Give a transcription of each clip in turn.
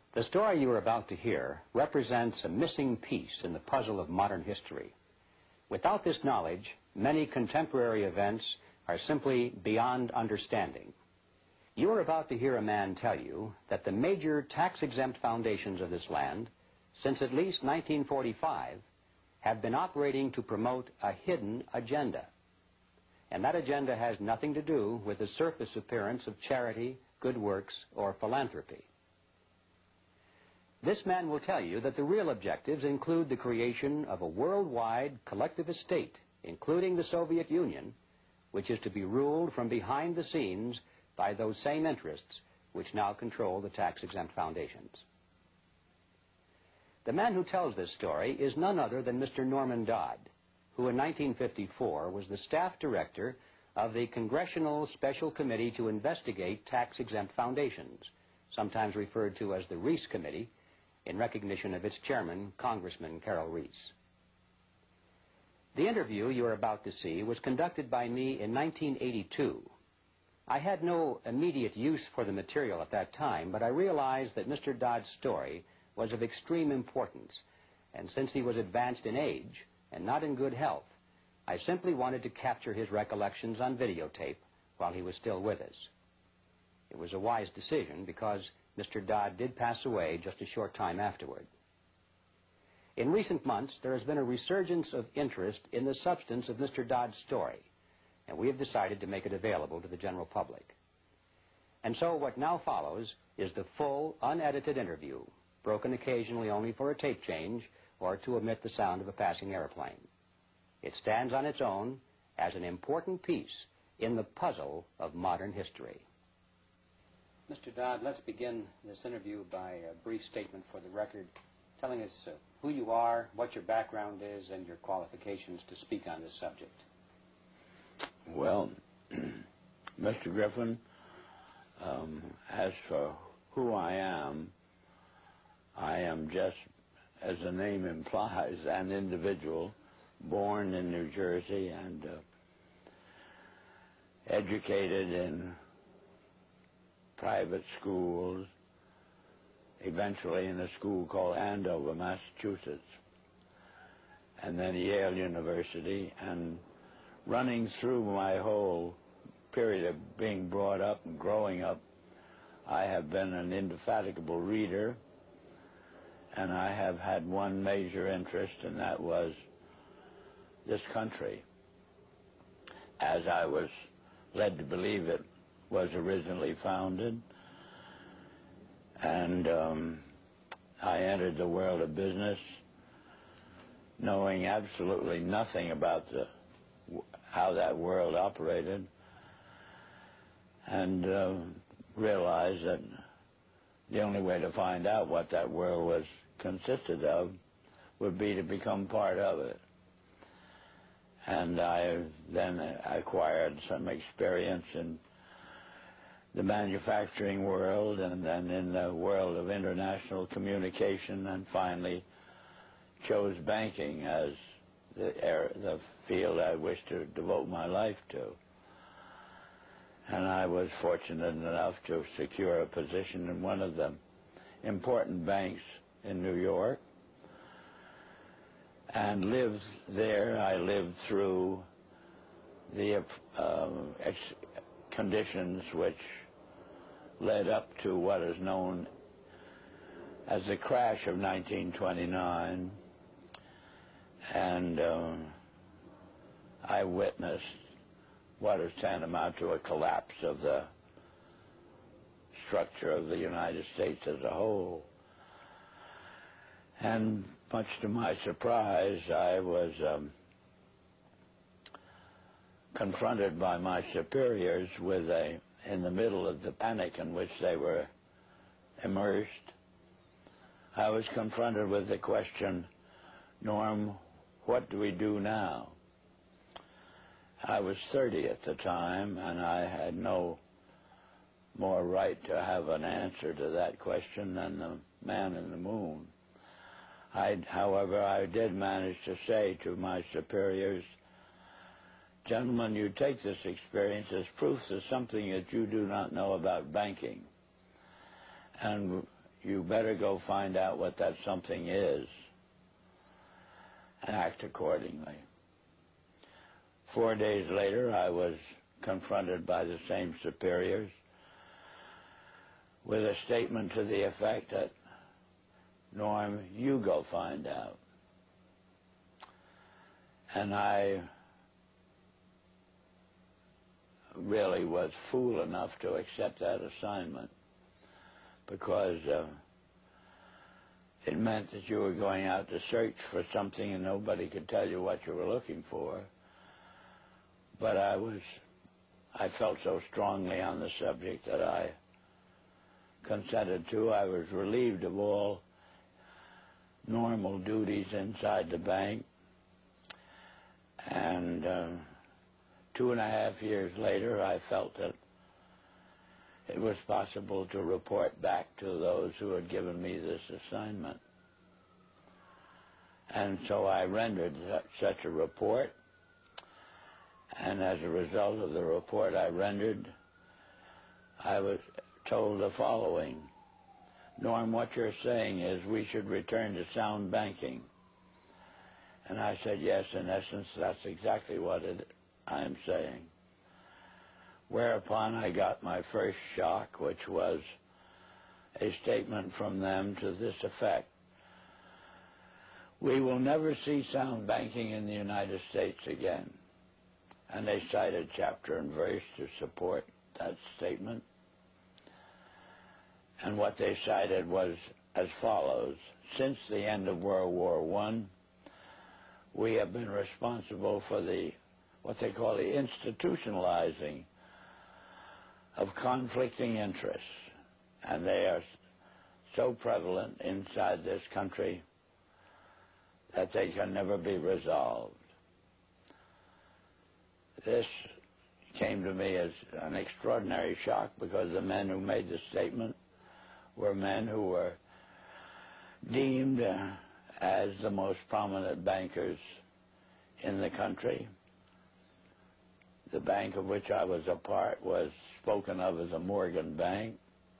The story you are about to hear represents a missing piece in the puzzle of modern history. Without this knowledge, many contemporary events are simply beyond understanding. You are about to hear a man tell you that the major tax-exempt foundations of this land, since at least 1945, have been operating to promote a hidden agenda. And that agenda has nothing to do with the surface appearance of charity, good works, or philanthropy. This man will tell you that the real objectives include the creation of a worldwide collectivist state, including the Soviet Union, which is to be ruled from behind the scenes by those same interests which now control the tax-exempt foundations. The man who tells this story is none other than Mr. Norman Dodd, who in 1954 was the staff director of the Congressional Special Committee to investigate tax-exempt foundations, sometimes referred to as the Reece Committee, in recognition of its chairman, Congressman Carroll Reece. The interview you are about to see was conducted by me in 1982. I had no immediate use for the material at that time, but I realized that Mr. Dodd's story was of extreme importance, and since he was advanced in age and not in good health, I simply wanted to capture his recollections on videotape while he was still with us. It was a wise decision because Mr. Dodd did pass away just a short time afterward. In recent months, there has been a resurgence of interest in the substance of Mr. Dodd's story, and we have decided to make it available to the general public. And so what now follows is the full, unedited interview, broken occasionally only for a tape change or to omit the sound of a passing airplane. It stands on its own as an important piece in the puzzle of modern history. Mr. Dodd, let's begin this interview by a brief statement for the record, telling us who you are, what your background is, and your qualifications to speak on this subject. Well, Mr. Griffin, as for who I am just, as the name implies, an individual born in New Jersey and educated in private schools, eventually in a school called Andover, Massachusetts, and then Yale University, and running through my whole period of being brought up and growing up, I have been an indefatigable reader, and I have had one major interest, and that was this country, as I was led to believe it was originally founded. And I entered the world of business knowing absolutely nothing about how that world operated, and realized that the only way to find out what that world consisted of would be to become part of it. And I then acquired some experience in the manufacturing world and then in the world of international communication, and finally chose banking as the field I wished to devote my life to. And I was fortunate enough to secure a position in one of the important banks in New York, and lived there. I lived through the conditions which led up to what is known as the crash of 1929, and I witnessed what is tantamount to a collapse of the structure of the United States as a whole. And much to my surprise, I was confronted by my superiors with in the middle of the panic in which they were immersed, I was confronted with the question, Norm, what do we do now? I was 30 at the time, and I had no more right to have an answer to that question than the man in the moon. However, I did manage to say to my superiors, gentlemen, you take this experience as proof of something that you do not know about banking. And you better go find out what that something is and act accordingly. 4 days later, I was confronted by the same superiors with a statement to the effect that, Norm, you go find out. And I really was fool enough to accept that assignment, because it meant that you were going out to search for something and nobody could tell you what you were looking for. But I felt so strongly on the subject that I consented to. I was relieved of all normal duties inside the bank. And 2.5 years later, I felt that it was possible to report back to those who had given me this assignment. And so I rendered such a report. And as a result of the report I rendered, I was told the following: Norm, what you're saying is we should return to sound banking. And I said, yes, in essence, that's exactly what I'm saying. Whereupon I got my first shock, which was a statement from them to this effect: we will never see sound banking in the United States again. And they cited chapter and verse to support that statement. And what they cited was as follows: since the end of World War I, we have been responsible for what they call the institutionalizing of conflicting interests. And they are so prevalent inside this country that they can never be resolved. This came to me as an extraordinary shock, because the men who made the statement were men who were deemed as the most prominent bankers in the country. The bank of which I was a part was spoken of as a Morgan Bank.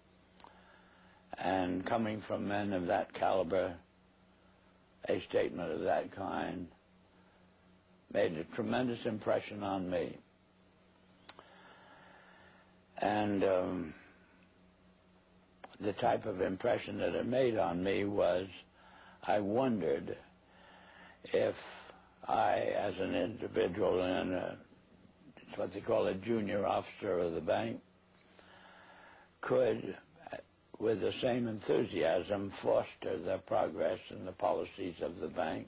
And coming from men of that caliber, a statement of that kind made a tremendous impression on me. And the type of impression that it made on me was, I wondered if I, as an individual and it's what they call a junior officer of the bank, could, with the same enthusiasm, foster the progress and the policies of the bank.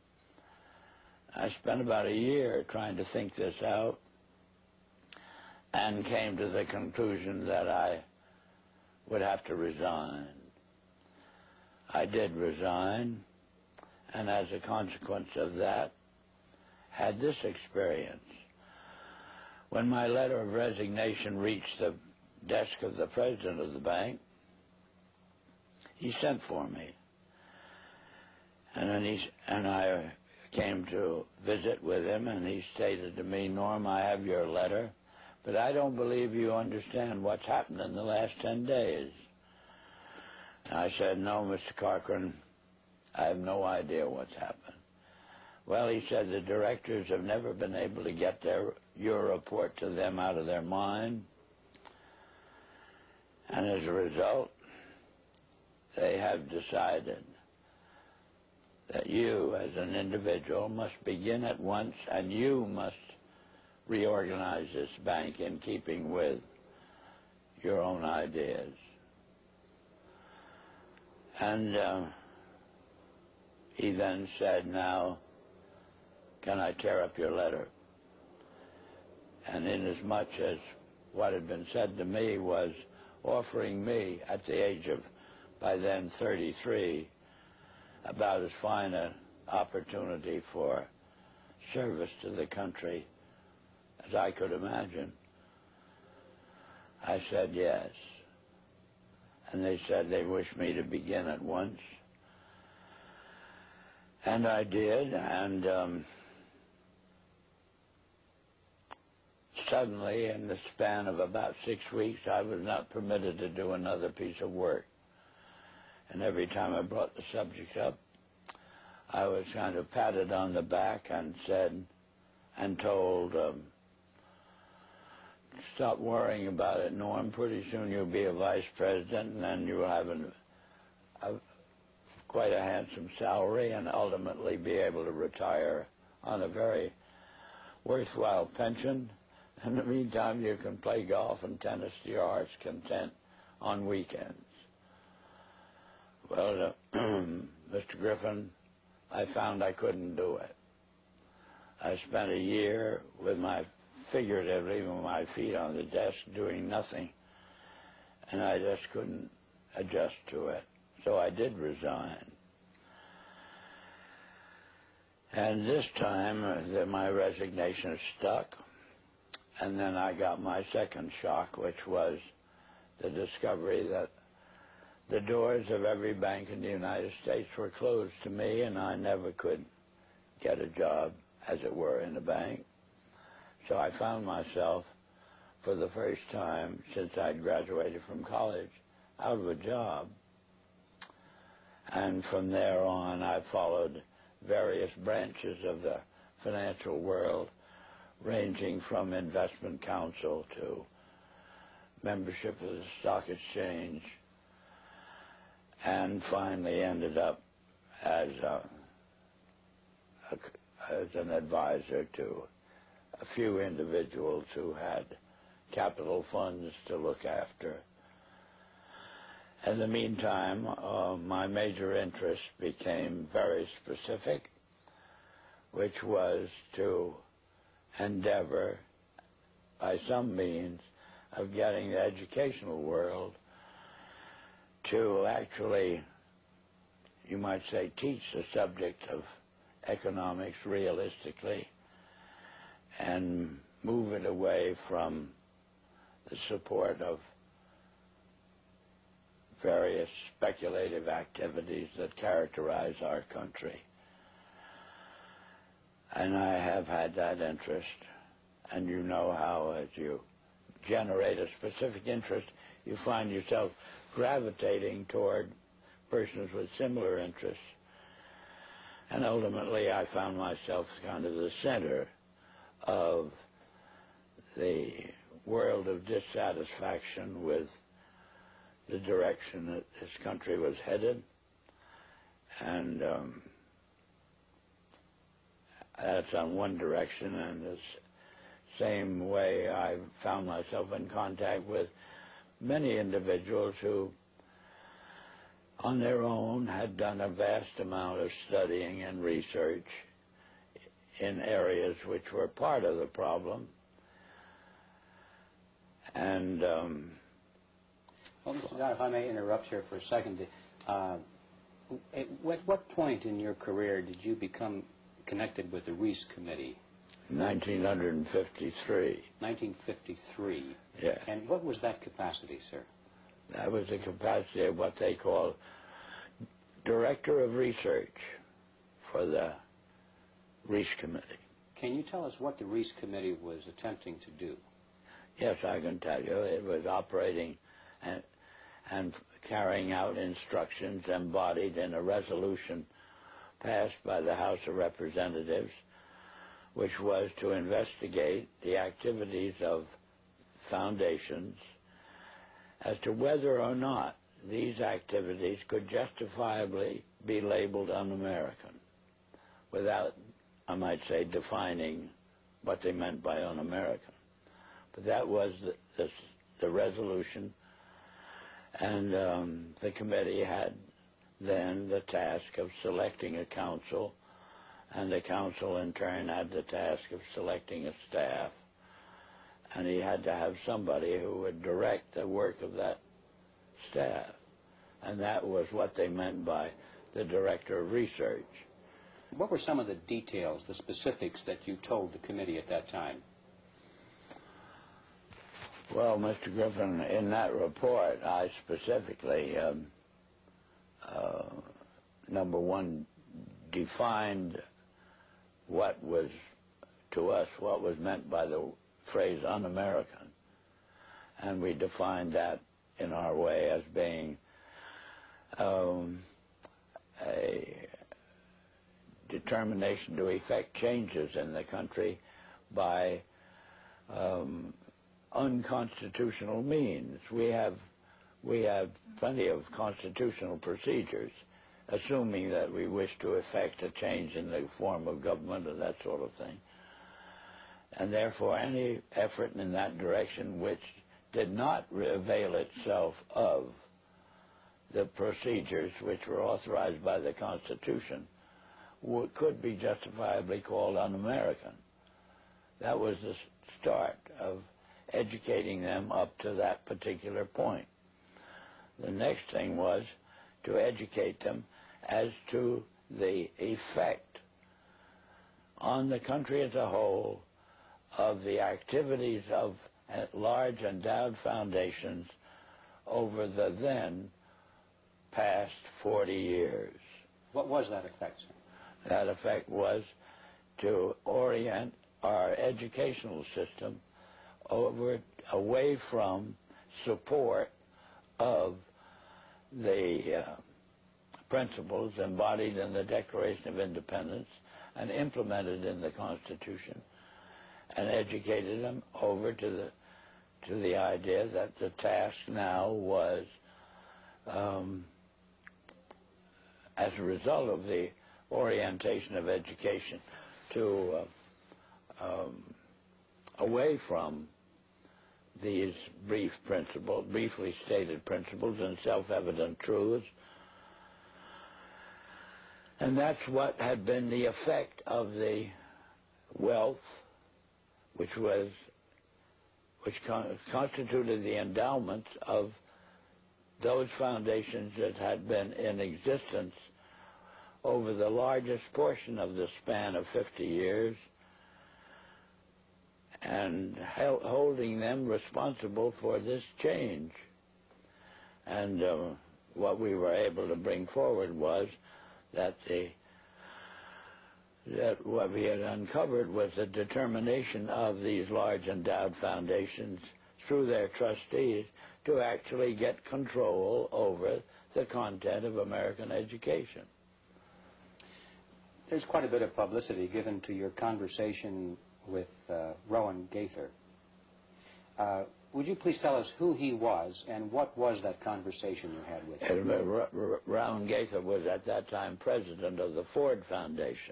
I spent about a year trying to think this out and came to the conclusion that I would have to resign. I did resign, and as a consequence of that, had this experience. When my letter of resignation reached the desk of the president of the bank, he sent for me. And I came to visit with him, and he stated to me, Norm, I have your letter, but I don't believe you understand what's happened in the last 10 days. And I said, no, Mr. Corcoran, I have no idea what's happened. Well, he said, the directors have never been able to get your report to them out of their mind. And as a result, they have decided that you, as an individual, must begin at once, and you must reorganize this bank in keeping with your own ideas. And he then said, now, can I tear up your letter? And inasmuch as what had been said to me was offering me, at the age of, by then, 33, about as fine an opportunity for service to the country as I could imagine, I said yes. And they said they wished me to begin at once. And I did, and suddenly, in the span of about 6 weeks, I was not permitted to do another piece of work. And every time I brought the subject up, I was kind of patted on the back and said and told, stop worrying about it, Norm. Pretty soon you'll be a vice president, and then you'll have quite a handsome salary and ultimately be able to retire on a very worthwhile pension. In the meantime, you can play golf and tennis to your heart's content on weekends. Well, Mr. Griffin, I found I couldn't do it. I spent a year figuratively with my feet on the desk doing nothing, and I just couldn't adjust to it. So I did resign. And this time, my resignation stuck, and then I got my second shock, which was the discovery that the doors of every bank in the United States were closed to me, and I never could get a job, as it were, in a bank. So I found myself, for the first time since I'd graduated from college, out of a job. And from there on, I followed various branches of the financial world, ranging from investment counsel to membership of the stock exchange, and finally ended up as an advisor to a few individuals who had capital funds to look after. In the meantime, my major interest became very specific, which was to endeavor, by some means, of getting the educational world to actually, you might say, teach the subject of economics realistically and move it away from the support of various speculative activities that characterize our country. And I have had that interest, and you know how as you generate a specific interest, you find yourself gravitating toward persons with similar interests. And ultimately, I found myself kind of the center of the world of dissatisfaction with the direction that this country was headed. And that's on one direction, and the same way I found myself in contact with many individuals who, on their own, had done a vast amount of studying and research in areas which were part of the problem. And well, Mr. Dodd, if I may interrupt here for a second. At what point in your career did you become connected with the Reece Committee? 1953. 1953. Yeah. And what was that capacity, sir? That was the capacity of what they call Director of Research for the Reece Committee. Can you tell us what the Reece Committee was attempting to do? Yes, I can tell you. It was operating and carrying out instructions embodied in a resolution passed by the House of Representatives, which was to investigate the activities of foundations as to whether or not these activities could justifiably be labeled un-American without, I might say, defining what they meant by un-American. But that was the resolution, and the committee had then the task of selecting a council, and the council in turn had the task of selecting a staff, and he had to have somebody who would direct the work of that staff, and that was what they meant by the Director of Research. What were some of the details, the specifics that you told the committee at that time? Well, Mr. Griffin, in that report, I specifically, number one, defined what was, to us, what was meant by the phrase un-American. And we defined that in our way as being a determination to effect changes in the country by unconstitutional means. We have plenty of constitutional procedures, assuming that we wish to effect a change in the form of government and that sort of thing. And therefore, any effort in that direction which did not avail itself of the procedures which were authorized by the Constitution could be justifiably called un-American. That was the start of educating them up to that particular point. The next thing was to educate them as to the effect on the country as a whole of the activities of large endowed foundations over the then past 40 years. What was that effect, sir? That effect was to orient our educational system away from support of the principles embodied in the Declaration of Independence and implemented in the Constitution, and educated them over to the idea that the task now was, as a result of the orientation of education, to away from these briefly stated principles and self-evident truths. And that's what had been the effect of the wealth which constituted the endowments of those foundations that had been in existence over the largest portion of the span of 50 years, and holding them responsible for this change. And what we were able to bring forward was that what we had uncovered was the determination of these large endowed foundations through their trustees to actually get control over the content of American education. There's quite a bit of publicity given to your conversation with Rowan Gaither. Would you please tell us who he was and what was that conversation you had with him? Rowan Gaither was at that time president of the Ford Foundation.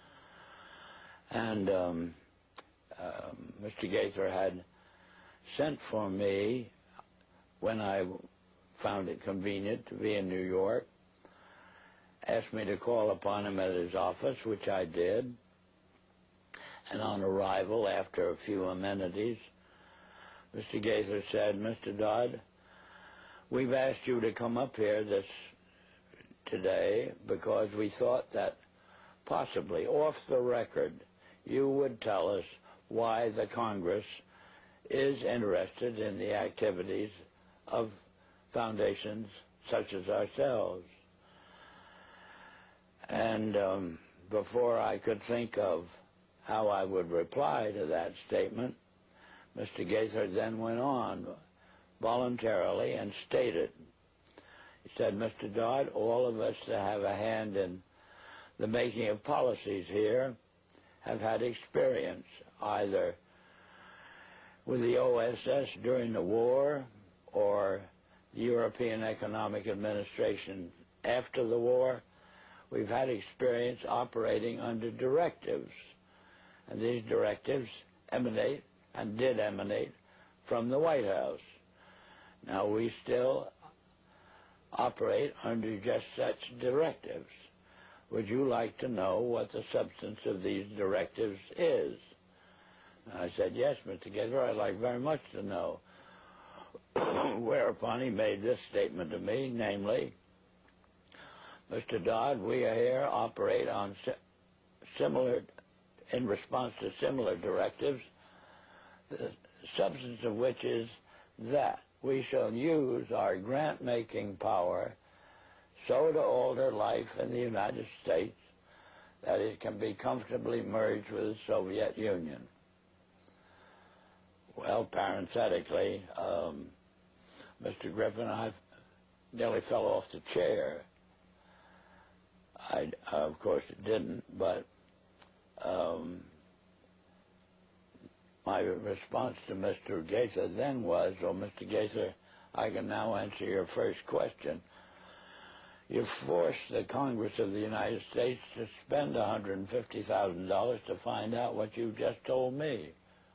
And Mr. Gaither had sent for me when I found it convenient to be in New York, asked me to call upon him at his office, which I did. And on arrival, after a few amenities, Mr. Gaither said, "Mr. Dodd, we've asked you to come up here today because we thought that possibly, off the record, you would tell us why the Congress is interested in the activities of foundations such as ourselves." And before I could think of how I would reply to that statement, Mr. Gaither then went on voluntarily and stated, he said, "Mr. Dodd, all of us that have a hand in the making of policies here have had experience either with the OSS during the war or the European Economic Administration after the war. We've had experience operating under directives, and these directives emanate and did emanate from the White House. Now, we still operate under just such directives. Would you like to know what the substance of these directives is?" And I said, "Yes, Mr. Gaither, I'd like very much to know." Whereupon he made this statement to me, namely, "Mr. Dodd, we here operate on in response to similar directives, the substance of which is that we shall use our grant-making power so to alter life in the United States that it can be comfortably merged with the Soviet Union." Well, parenthetically, Mr. Griffin, I've nearly fell off the chair. Of course, it didn't, but my response to Mr. Gaither then was, well, Mr. Gaither, I can now answer your first question. You forced the Congress of the United States to spend $150,000 to find out what you just told me.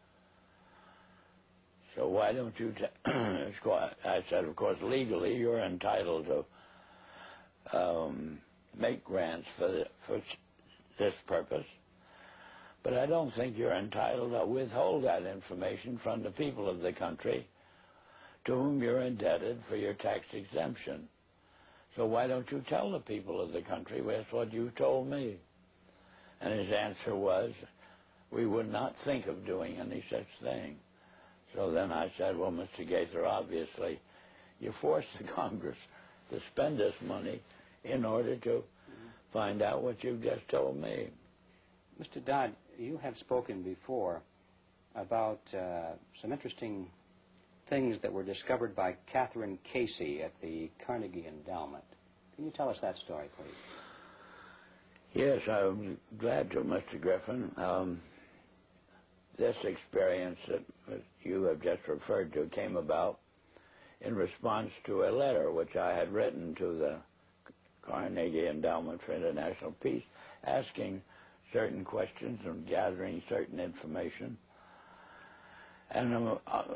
So why don't you I said, of course, legally you're entitled to make grants for this purpose, but I don't think you're entitled to withhold that information from the people of the country to whom you're indebted for your tax exemption. So why don't you tell the people of the country that's what you told me? And his answer was, we would not think of doing any such thing. So then I said, well, Mr. Gaither, obviously, you forced the Congress to spend this money in order to find out what you just told me. Mr. Dodd, you have spoken before about some interesting things that were discovered by Catherine Casey at the Carnegie Endowment. Can you tell us that story, please? Yes, I'm glad to, Mr. Griffin. This experience that you have just referred to came about in response to a letter which I had written to the Carnegie Endowment for International Peace, asking certain questions and gathering certain information. And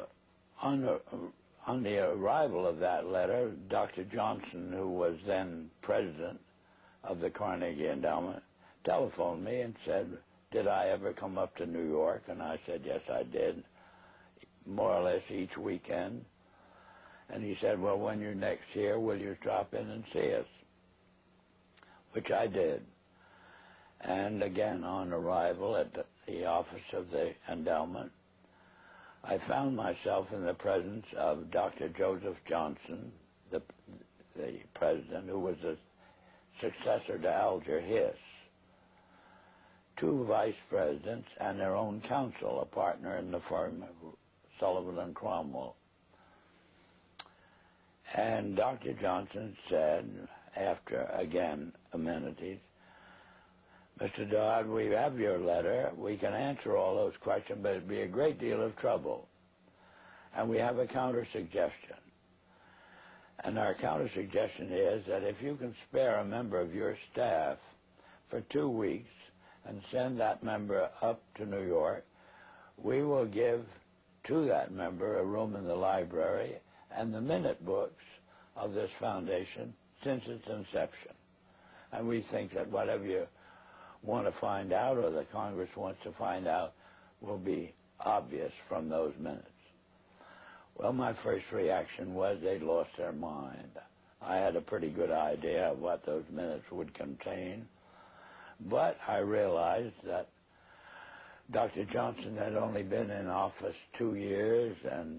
on the arrival of that letter, Dr. Johnson, who was then president of the Carnegie Endowment, telephoned me and said, did I ever come up to New York? And I said, yes, I did, more or less each weekend. And he said, well, when you're next here, will you drop in and see us? Which I did. And again, on arrival at the office of the endowment, I found myself in the presence of Dr. Joseph Johnson, the president, who was the successor to Alger Hiss, two vice presidents, and their own counsel, a partner in the firm, Sullivan and Cromwell. And Dr. Johnson said, after, again, amenities, Mr. Dodd, we have your letter. We can answer all those questions, but it'd be a great deal of trouble. And we have a counter-suggestion. And our counter-suggestion is that if you can spare a member of your staff for 2 weeks and send that member up to New York, we will give to that member a room in the library and the minute books of this foundation since its inception. And we think that whatever you want to find out, or the Congress wants to find out, will be obvious from those minutes. Well, my first reaction was they'd lost their mind. I had a pretty good idea of what those minutes would contain, but I realized that Dr. Johnson had only been in office 2 years, and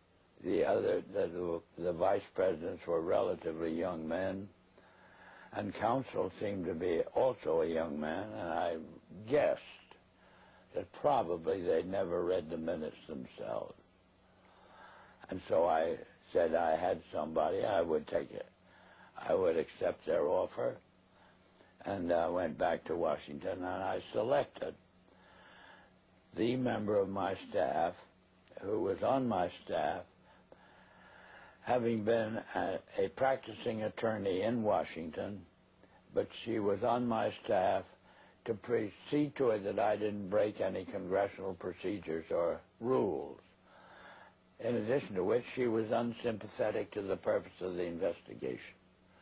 the vice presidents were relatively young men, and counsel seemed to be also a young man, and I guessed that probably they'd never read the minutes themselves. And so I said I had somebody, I would take it. I would accept their offer, and I went back to Washington, and I selected the member of my staff who was on my staff, having been a practicing attorney in Washington, but she was on my staff to see to it that I didn't break any congressional procedures or rules. In addition to which, she was unsympathetic to the purpose of the investigation.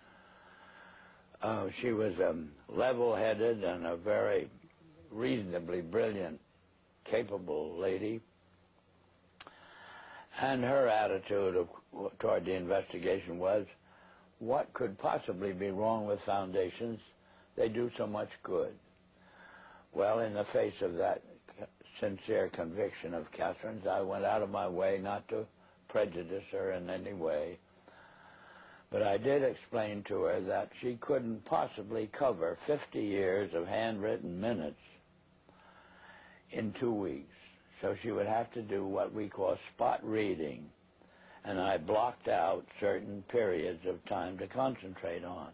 She was level-headed and a very reasonably brilliant, capable lady. And her attitude toward the investigation was, what could possibly be wrong with foundations? They do so much good. Well, in the face of that sincere conviction of Catherine's, I went out of my way not to prejudice her in any way. But I did explain to her that she couldn't possibly cover 50 years of handwritten minutes in 2 weeks. So she would have to do what we call spot reading. and I blocked out certain periods of time to concentrate on.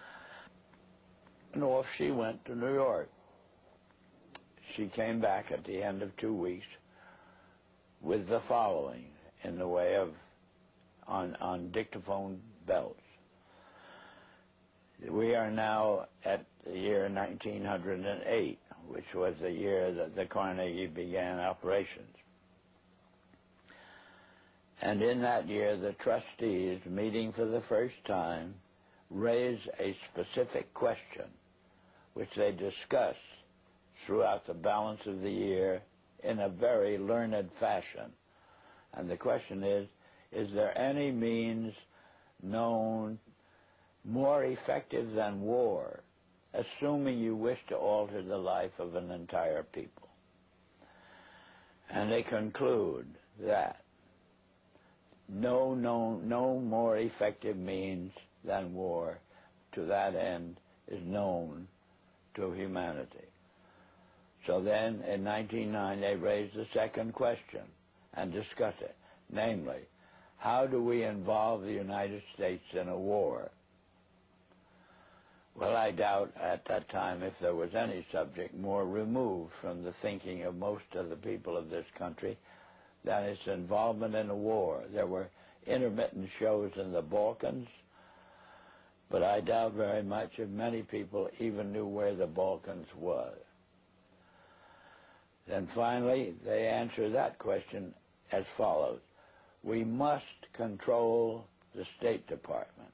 And off she went to New York. She came back at the end of 2 weeks with the following in the way of on dictaphone belts. We are now at the year 1908, which was the year that the Carnegie began operations. And in that year, the trustees, meeting for the first time, raised a specific question, which they discussed throughout the balance of the year in a very learned fashion. And the question is there any means known more effective than war, assuming you wish to alter the life of an entire people? And they conclude that no more effective means than war to that end is known to humanity. So then, in 1909, they raised the second question and discussed it, namely, how do we involve the United States in a war? Well, I doubt at that time if there was any subject more removed from the thinking of most of the people of this country than its involvement in a war. There were intermittent shows in the Balkans, but I doubt very much if many people even knew where the Balkans was. Then finally, they answer that question as follows. We must control the State Department.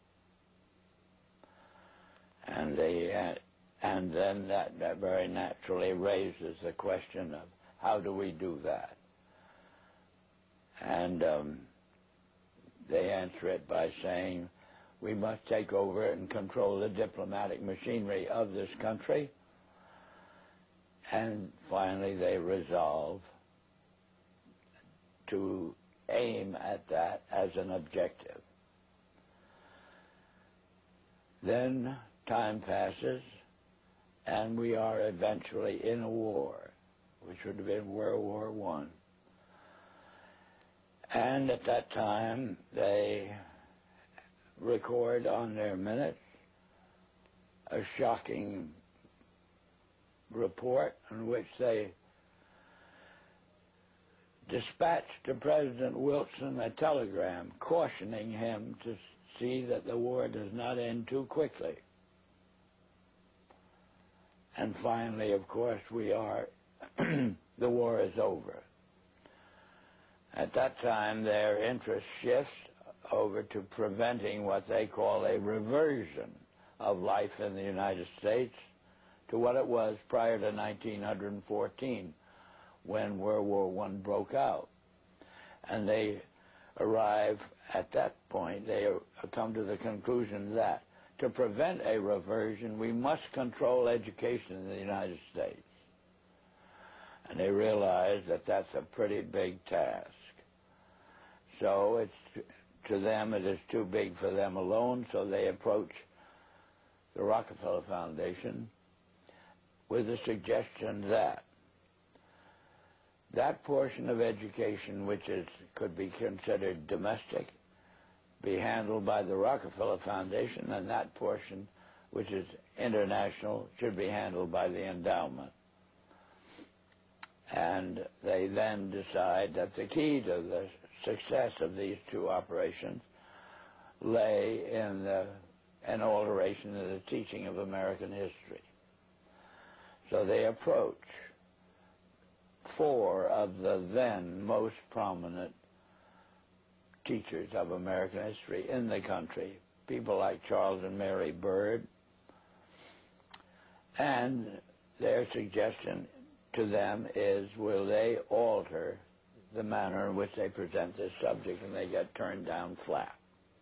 And then that very naturally raises the question of how do we do that? And they answer it by saying we must take over and control the diplomatic machinery of this country. And finally, they resolve to aim at that as an objective. Then time passes, and we are eventually in a war, which would have been World War I. And at that time, they record on their minutes a shocking report in which they dispatched to President Wilson a telegram cautioning him to see that the war does not end too quickly. And finally, of course, the war is over. At that time, their interest shifts over to preventing what they call a reversion of life in the United States to what it was prior to 1914, when World War I broke out. And they arrive at that point, they come to the conclusion that to prevent a reversion, we must control education in the United States. And they realize that that's a pretty big task. So to them, it is too big for them alone, so they approach the Rockefeller Foundation with the suggestion that that portion of education which could be considered domestic be handled by the Rockefeller Foundation, and that portion which is international should be handled by the endowment. And they then decide that the key to the success of these two operations lay in an alteration in the teaching of American history. So they approach 4 of the then most prominent teachers of American history in the country, people like Charles and Mary Bird, and their suggestion to them is, will they alter the manner in which they present this subject, and they get turned down flat.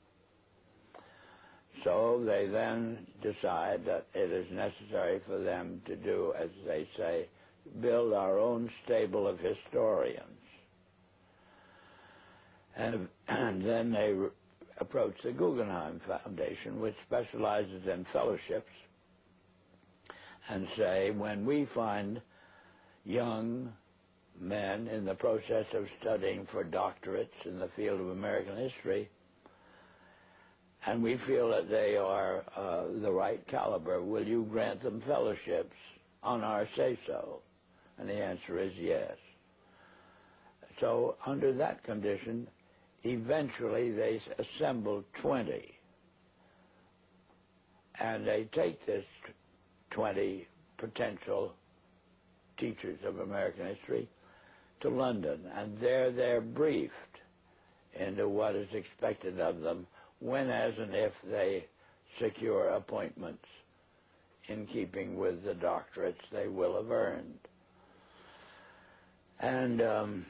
So they then decide that it is necessary for them to do, as they say, build our own stable of historians. And then they approach the Guggenheim Foundation, which specializes in fellowships, and say, when we find young, men in the process of studying for doctorates in the field of American history, and we feel that they are the right caliber. Will you grant them fellowships on our say-so? And the answer is yes. So under that condition, eventually they assembled 20. And they take this 20 potential teachers of American history to London, and there they're briefed into what is expected of them when, as and if they secure appointments in keeping with the doctorates they will have earned. And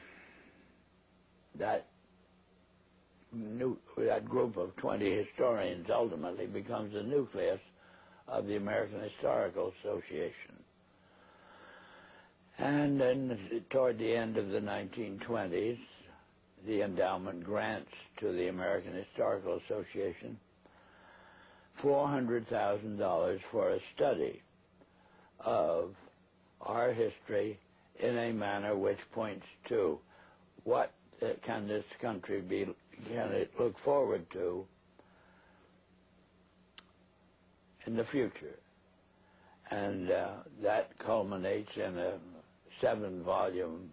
that group of 20 historians ultimately becomes the nucleus of the American Historical Association. And then toward the end of the 1920s, the endowment grants to the American Historical Association $400,000 for a study of our history in a manner which points to what can this country be, can it look forward to in the future. And that culminates in a 7-volume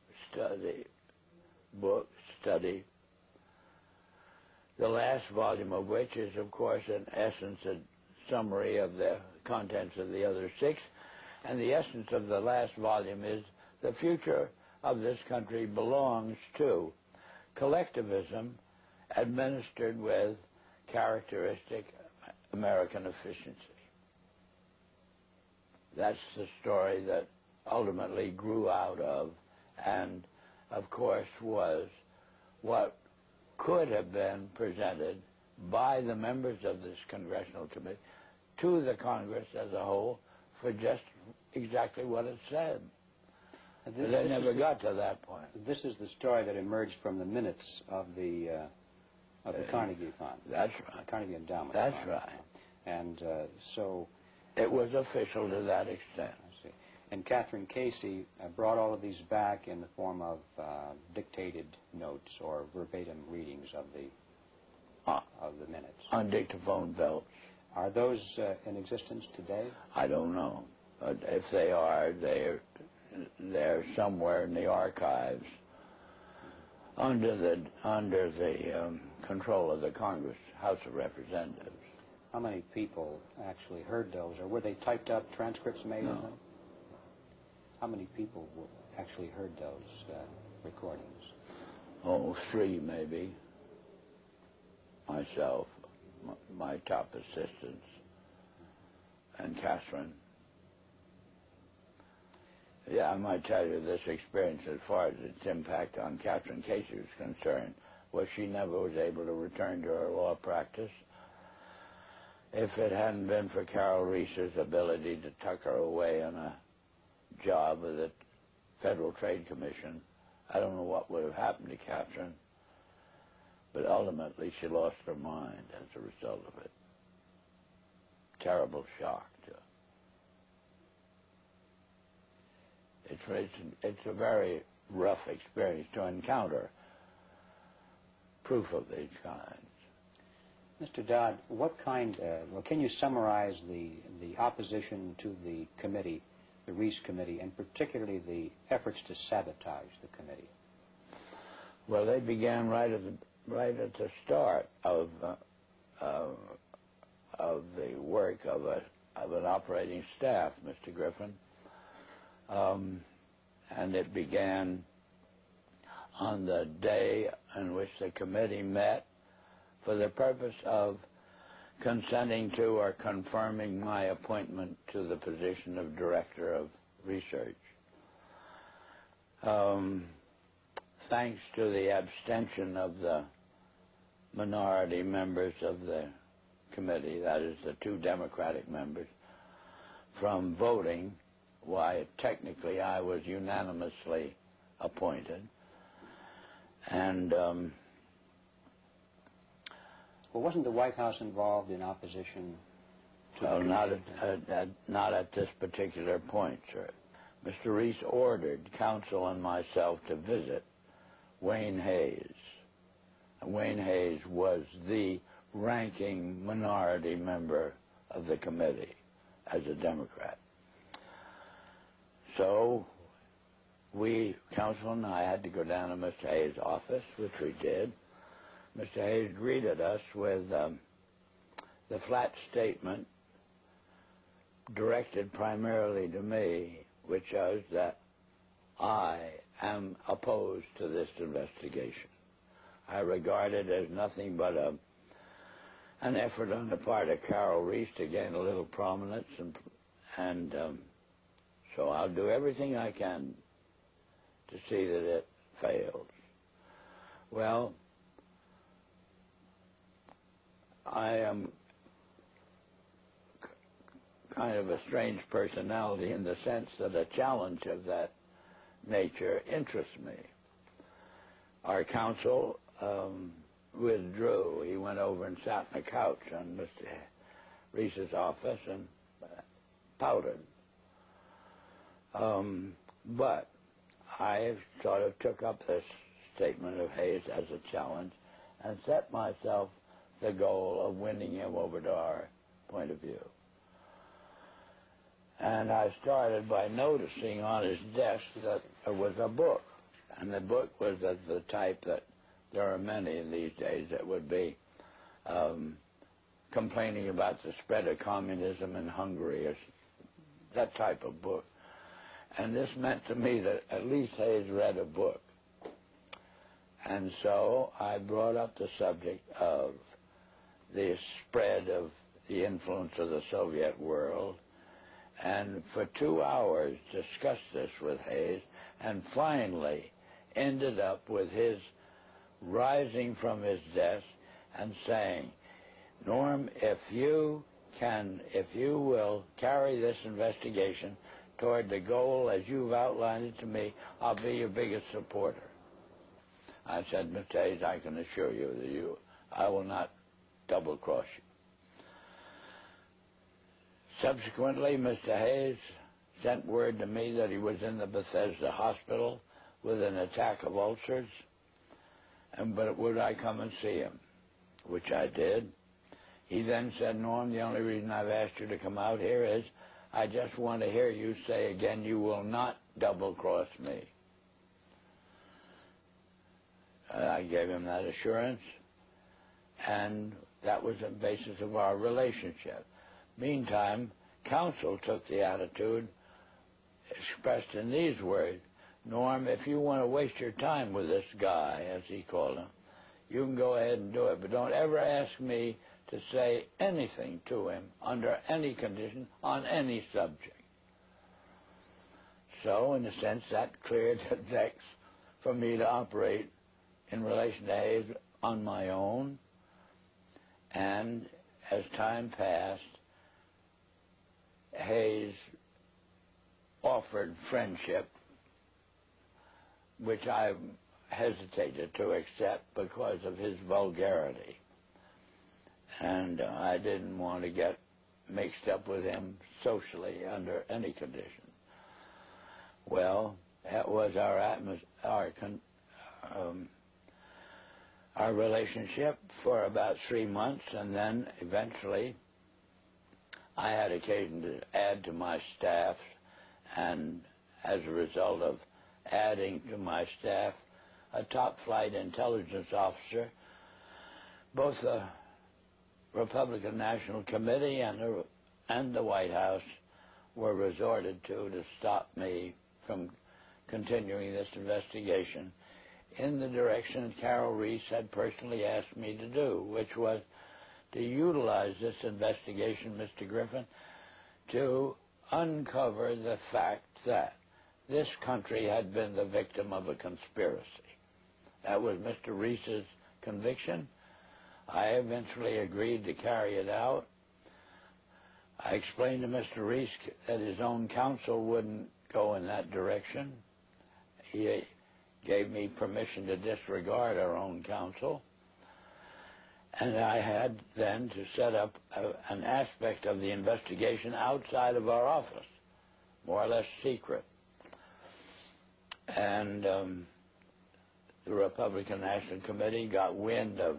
book study, the last volume of which is, of course, in essence a summary of the contents of the other 6. And the essence of the last volume is the future of this country belongs to collectivism administered with characteristic American efficiency. That's the story that ultimately grew out of, and of course was what could have been presented by the members of this congressional committee to the Congress as a whole for just exactly what it said. But they never got to that point. This is the story that emerged from the minutes of the Carnegie Fund. That's right. Carnegie Endowment That's Fund. right. And so... It was official to that extent. I see. And Catherine Casey brought all of these back in the form of dictated notes or verbatim readings of the minutes. On dictaphone belts. Are those in existence today? I don't know. But if they are, they're somewhere in the archives under the control of the Congress, House of Representatives. How many people actually heard those, or were they typed up transcripts made of them? How many people actually heard those recordings? Oh, 3 maybe. Myself, my top assistants, and Catherine. Yeah, I might tell you this experience as far as its impact on Catherine Casey was concerned was she never was able to return to her law practice. If it hadn't been for Carol Reese's ability to tuck her away on a job with the Federal Trade Commission, I don't know what would have happened to Catherine. But ultimately, she lost her mind as a result of it. Terrible shock to her. It's a very rough experience to encounter proof of these kinds. Mr. Dodd, what kind, can you summarize the opposition to the committee, the Reese Committee, and particularly the efforts to sabotage the committee? Well, they began right at the start of the work of an operating staff, Mr. Griffin, and it began on the day in which the committee met for the purpose of consenting to or confirming my appointment to the position of Director of Research. Thanks to the abstention of the minority members of the committee, that is the 2 Democratic members, from voting, why technically I was unanimously appointed. And well, wasn't the White House involved in opposition to well, not at this particular point, sir. Mr. Reese ordered counsel and myself to visit Wayne Hayes. And Wayne Hayes was the ranking minority member of the committee as a Democrat. So counsel and I had to go down to Mr. Hayes' office, which we did. Mr. Hayes greeted us with the flat statement directed primarily to me, which was that I am opposed to this investigation. I regard it as nothing but an effort on the part of Carol Reese to gain a little prominence, and so I'll do everything I can to see that it fails. Well, I am kind of a strange personality in the sense that a challenge of that nature interests me. Our counsel withdrew. He went over and sat on a couch on Mr. Reese's office and pouted. But I sort of took up this statement of Hayes as a challenge and set myself the goal of winning him over to our point of view. And I started by noticing on his desk that there was a book. And the book was of the type that there are many in these days that would be complaining about the spread of communism in Hungary, or that type of book. And this meant to me that at least Hayes read a book. And so I brought up the subject of the spread of the influence of the Soviet world, and for 2 hours discussed this with Hayes, and finally ended up with his rising from his desk and saying, Norm, if you will carry this investigation toward the goal as you've outlined it to me, I'll be your biggest supporter. I said, Mr. Hayes, I can assure you that I will not double-cross you. Subsequently, Mr. Hayes sent word to me that he was in the Bethesda hospital with an attack of ulcers, but would I come and see him, which I did. He then said, Norm, the only reason I've asked you to come out here is I just want to hear you say again, you will not double-cross me. I gave him that assurance, and that was the basis of our relationship. Meantime, counsel took the attitude expressed in these words, Norm, if you want to waste your time with this guy, as he called him, you can go ahead and do it, but don't ever ask me to say anything to him under any condition on any subject. So, in a sense, that cleared the decks for me to operate in relation to Hayes on my own. And as time passed, Hayes offered friendship, which I hesitated to accept because of his vulgarity. And I didn't want to get mixed up with him socially under any condition. Well, that was our relationship for about 3 months, and then eventually I had occasion to add to my staff, and as a result of adding to my staff a top-flight intelligence officer, both the Republican National Committee and the White House were resorted to stop me from continuing this investigation in the direction Carol Reese had personally asked me to do, which was to utilize this investigation, Mr. Griffin, to uncover the fact that this country had been the victim of a conspiracy. That was Mr. Reese's conviction. I eventually agreed to carry it out. I explained to Mr. Reese that his own counsel wouldn't go in that direction. He gave me permission to disregard our own counsel. And I had then to set up an aspect of the investigation outside of our office, more or less secret. And the Republican National Committee got wind of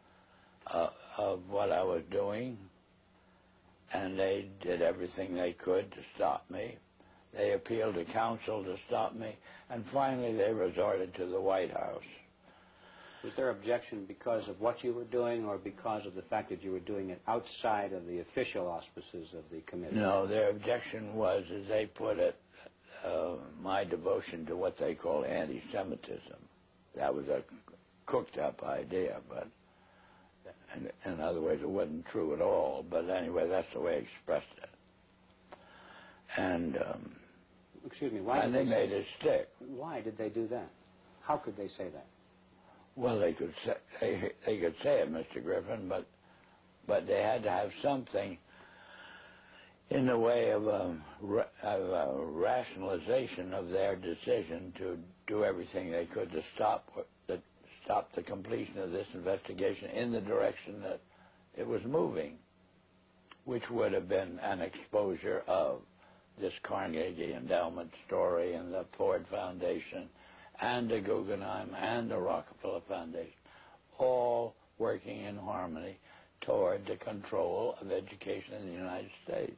what I was doing, and they did everything they could to stop me. They appealed to counsel to stop me, and finally they resorted to the White House. Was their objection because of what you were doing, or because of the fact that you were doing it outside of the official auspices of the committee? No, their objection was, as they put it, my devotion to what they call anti-Semitism. That was a cooked-up idea, but in other words, it wasn't true at all. But anyway, that's the way I expressed it. And excuse me, why and did they made it stick. Why did they do that? How could they say that? Well, they could say it, Mr. Griffin, but they had to have something in the way of a rationalization of their decision to do everything they could to stop the completion of this investigation in the direction that it was moving, which would have been an exposure of this Carnegie Endowment story and the Ford Foundation and the Guggenheim and the Rockefeller Foundation, all working in harmony toward the control of education in the United States.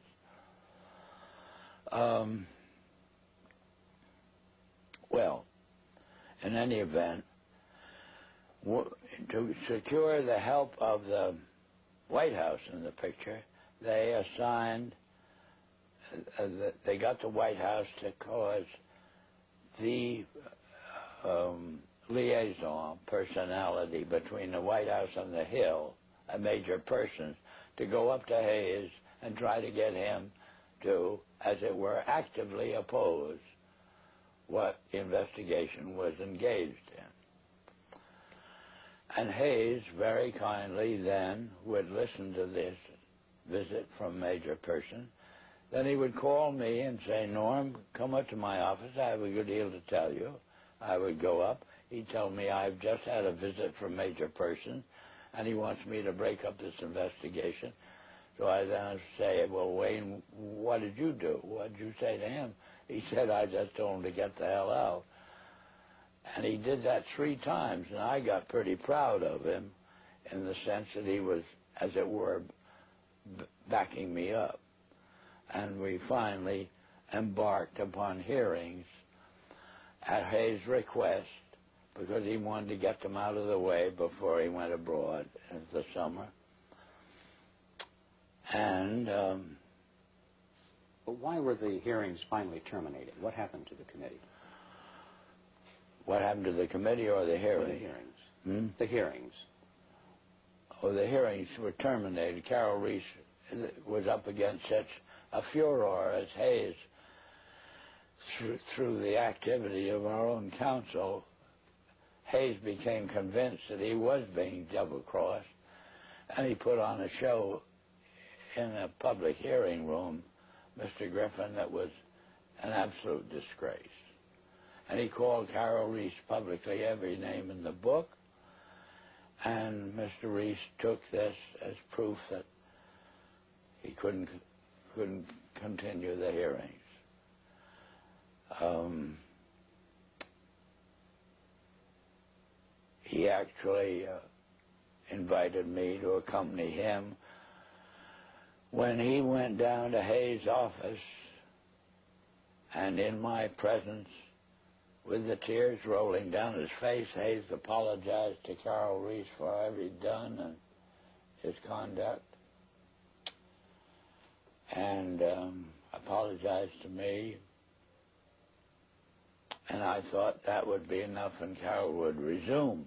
Well, in any event, to secure the help of the White House in the picture, they assigned, they got the White House to cause the liaison personality between the White House and the Hill, a major person, to go up to Hayes and try to get him to, as it were, actively oppose what the investigation was engaged in. And Hayes very kindly then would listen to this visit from Major Person. Then he would call me and say, Norm, come up to my office. I have a good deal to tell you. I would go up. He'd tell me, I've just had a visit from Major Person, and he wants me to break up this investigation. So I then say, well, Wayne, what did you do? What did you say to him? He said, I just told him to get the hell out. And he did that 3 times, and I got pretty proud of him in the sense that he was, as it were, backing me up. And we finally embarked upon hearings at Hayes' request, because he wanted to get them out of the way before he went abroad in the summer. And but why were the hearings finally terminated? What happened to the committee? What happened to the committee or the hearings? Or the hearings. The hearings. Oh, the hearings were terminated. Carol Reese was up against such a furor as Hayes, through the activity of our own counsel. Hayes became convinced that he was being double-crossed, and he put on a show in a public hearing room, Mr. Griffin, that was an absolute disgrace. And he called Carol Reese publicly every name in the book, and Mr. Reese took this as proof that he couldn't continue the hearings. He actually invited me to accompany him when he went down to Hayes' office, and in my presence, with the tears rolling down his face, Hayes apologized to Carol Reese for whatever he'd done and his conduct, and apologized to me. And I thought that would be enough and Carol would resume.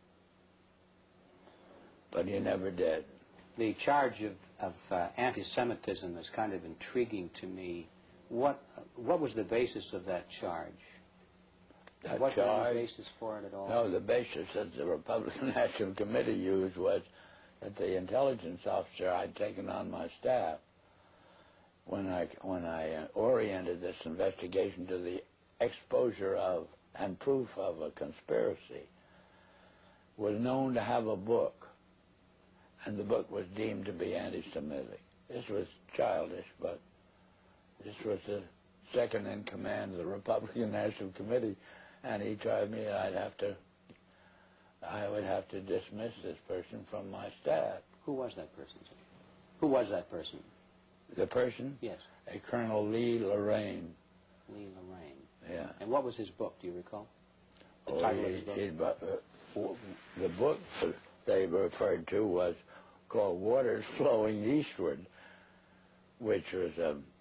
But he never did. The charge of anti-Semitism is kind of intriguing to me. What was the basis of that charge? Was there any basis for it at all? No, the basis that the Republican National Committee used was that the intelligence officer I'd taken on my staff, when I oriented this investigation to the exposure of and proof of a conspiracy, was known to have a book, and the book was deemed to be anti-Semitic. This was childish, but this was the second in command of the Republican National Committee, And he told me I would have to dismiss this person from my staff. Who was that person, sir? Who was that person? The person? Yes. A Colonel Lee Lorraine. Lee Lorraine. Yeah. And what was his book, do you recall? The title of his book? The book they referred to was called Waters Flowing Eastward, which was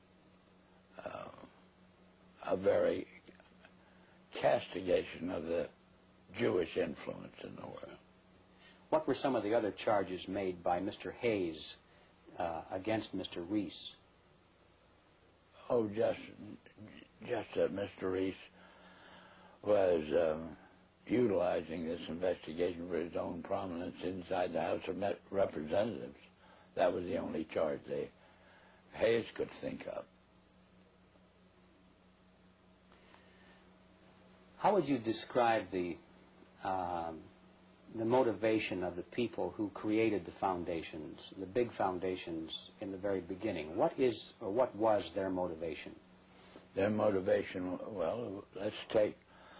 a very castigation of the Jewish influence in the world. What were some of the other charges made by Mr. Hayes against Mr. Reese? Oh, just that Mr. Reese was utilizing this investigation for his own prominence inside the House of Representatives. That was the only charge Hayes could think of. How would you describe the motivation of the people who created the foundations, the big foundations in the very beginning? What is or what was their motivation? Their motivation, well, let's take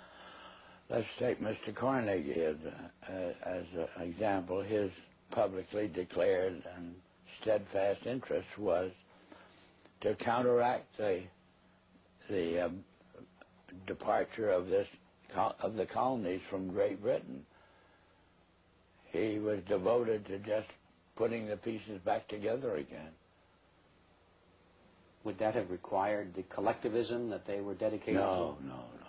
Mr. Carnegie as an example. His publicly declared and steadfast interest was to counteract the departure of the colonies from Great Britain. He was devoted to just putting the pieces back together again. Would that have required the collectivism that they were dedicated to? No.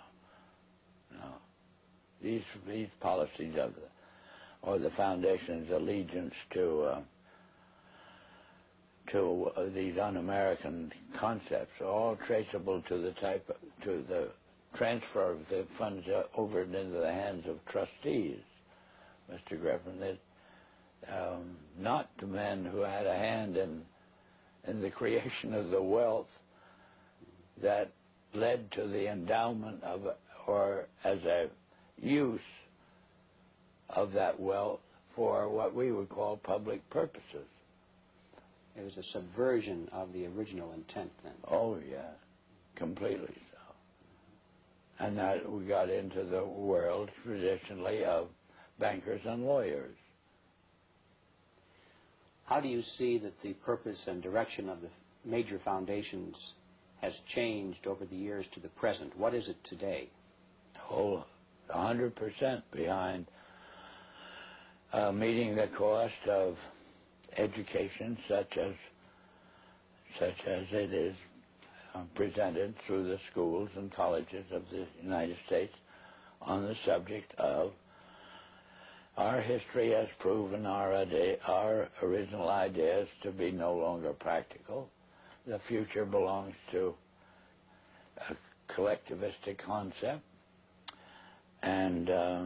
These policies or the Foundation's allegiance to these un-American concepts are all traceable to the transfer of the funds over into the hands of trustees, Mr. Griffin. Not to men who had a hand in the creation of the wealth that led to the endowment of, or as a use of that wealth for what we would call public purposes. It was a subversion of the original intent then. Oh, yeah, completely so. And that we got into the world traditionally of bankers and lawyers. How do you see that the purpose and direction of the major foundations has changed over the years to the present? What is it today? Whole 100% behind meeting the cost of education, such as it is presented through the schools and colleges of the United States, on the subject of our history has proven our original ideas to be no longer practical. The future belongs to a collectivistic concept, and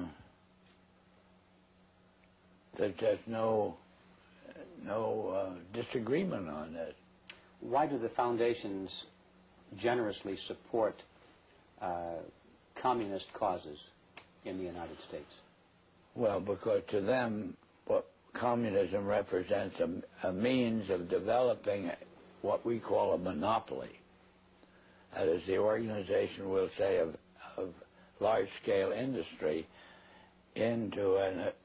there's no disagreement on that. Why do the foundations generously support communist causes in the United States? Well, because to them, what communism represents a means of developing what we call a monopoly. That is, the organization, we'll say, of large-scale industry into